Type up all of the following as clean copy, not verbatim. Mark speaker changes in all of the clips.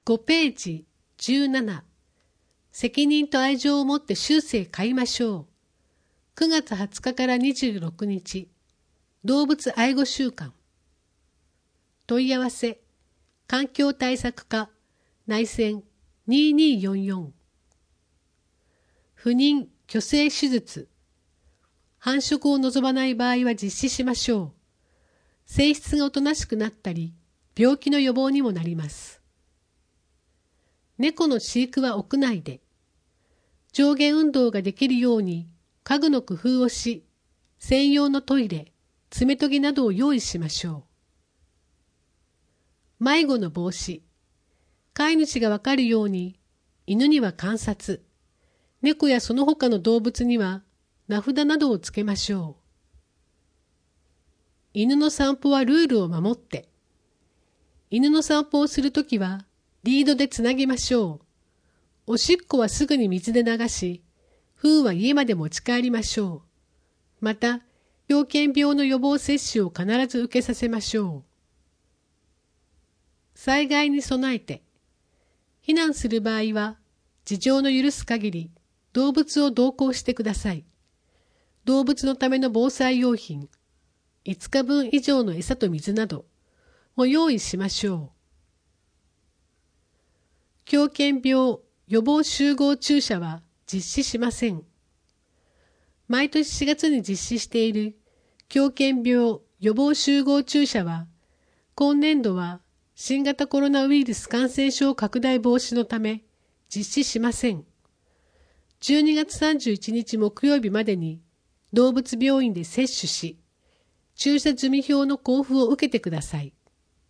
Speaker 1: 5ページ17、責任と愛情を持って終生飼いましょう。9月20日から26日、動物愛護週間。問い合わせ、環境対策課、内線2244。不妊・去勢手術。繁殖を望まない場合は実施しましょう。性質がおとなしくなったり、病気の予防にもなります。猫の飼育は屋内で。上下運動ができるように家具の工夫をし、専用のトイレ、爪研ぎなどを用意しましょう。迷子の防止。飼い主がわかるように、犬には観察、猫やその他の動物には名札などをつけましょう。犬の散歩はルールを守って。犬の散歩をするときはリードでつなぎましょう。おしっこはすぐに水で流し、糞は家まで持ち帰りましょう。また、狂犬病の予防接種を必ず受けさせましょう。災害に備えて。避難する場合は、事情の許す限り、動物を同行してください。動物のための防災用品、5日分以上の餌と水などを用意しましょう。狂犬病予防集合注射は実施しません。毎年4月に実施している狂犬病予防集合注射は、今年度は新型コロナウイルス感染症拡大防止のため実施しません。12月31日木曜日までに動物病院で接種し、注射済票の交付を受けてください。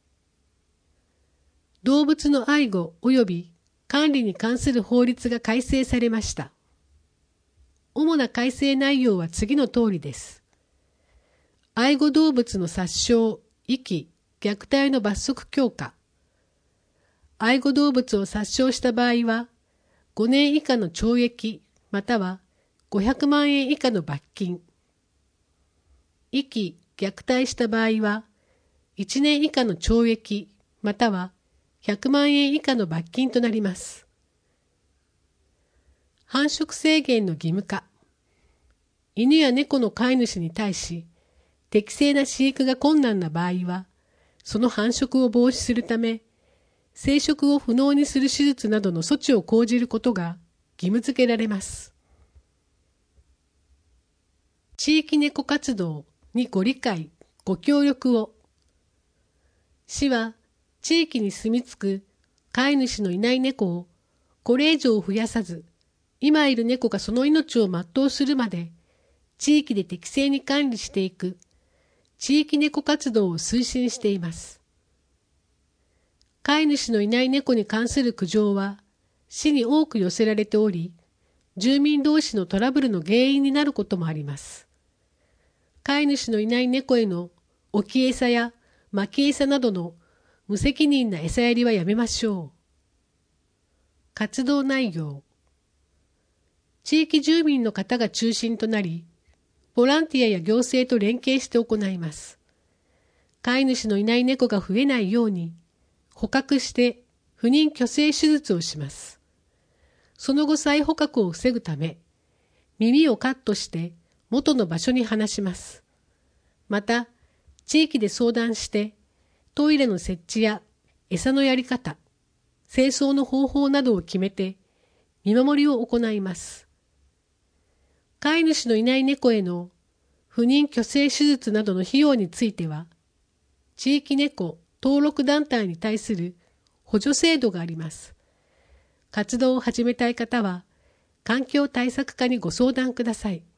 Speaker 1: 動物の愛護及び管理に関する法律が改正されました。主な改正内容は次の通りです。愛護動物の殺傷、遺棄、虐待の罰則強化。愛護動物を殺傷した場合は、5年以下の懲役または500万円以下の罰金。遺棄、虐待した場合は、1年以下の懲役または100万円以下の罰金となります。繁殖制限の義務化。犬や猫の飼い主に対し、適正な飼育が困難な場合は、その繁殖を防止するため、生殖を不能にする手術などの措置を講じることが義務付けられます。地域猫活動にご理解、ご協力を。市は、地域に住み着く飼い主のいない猫をこれ以上増やさず、今いる猫がその命を全うするまで、地域で適正に管理していく、地域猫活動を推進しています。飼い主のいない猫に関する苦情は、市に多く寄せられており、住民同士のトラブルの原因になることもあります。飼い主のいない猫への置き餌や巻き餌などの無責任な餌やりはやめましょう。活動内容。地域住民の方が中心となり、ボランティアや行政と連携して行います。飼い主のいない猫が増えないように、捕獲して不妊去勢手術をします。その後再捕獲を防ぐため、耳をカットして元の場所に放します。また、地域で相談して、トイレの設置や餌のやり方、清掃の方法などを決めて、見守りを行います。飼い主のいない猫への不妊去勢手術などの費用については、地域猫登録団体に対する補助制度があります。活動を始めたい方は、環境対策課にご相談ください。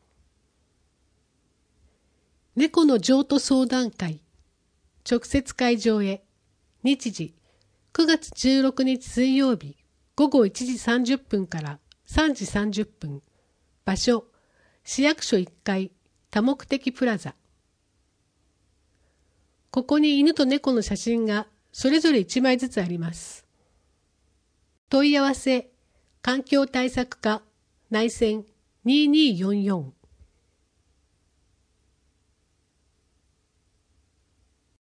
Speaker 1: 猫の譲渡相談会、直接会場へ、日時、9月16日水曜日、午後1時30分から3時30分、場所、市役所1階、多目的プラザ。ここに犬と猫の写真がそれぞれ1枚ずつあります。問い合わせ、環境対策課、内線2244